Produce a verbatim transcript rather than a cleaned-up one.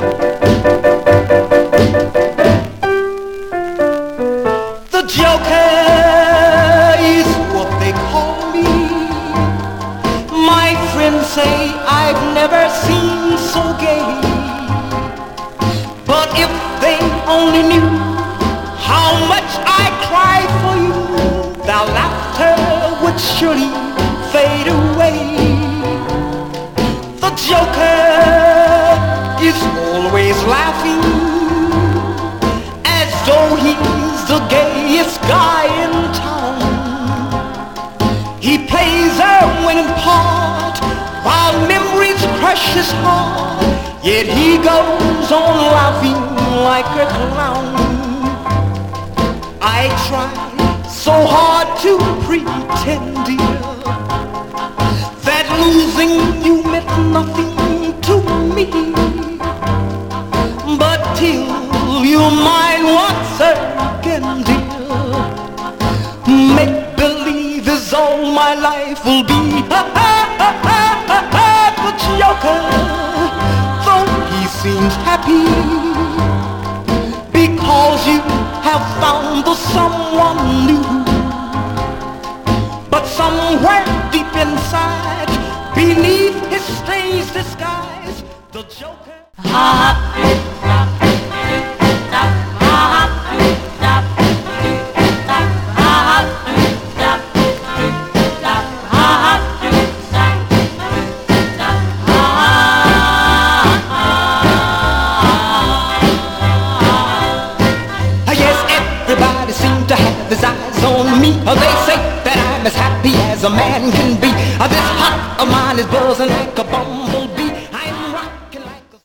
The Joker is what they call me. My friends say I've never seen so gay. But if they only knew how much I cry for you, their laughter would surely fade away. The Joker is always laughing as though he's the gayest guy in town. He plays a winning part while memories crush his heart, yet he goes on laughing like a clown. I try so hard to pretend, dear, that losing you meant nothing to me. But till you're mine once again, dear, make believe is all my life will be. The Joker, though he seems happy because you have found the someone new, but somewhere deep inside, beneath his strange disguise, the Joker. Everybody seems to have his eyes on me. They say that I'm as happy as a man can be. This heart of mine is buzzing like a bomb.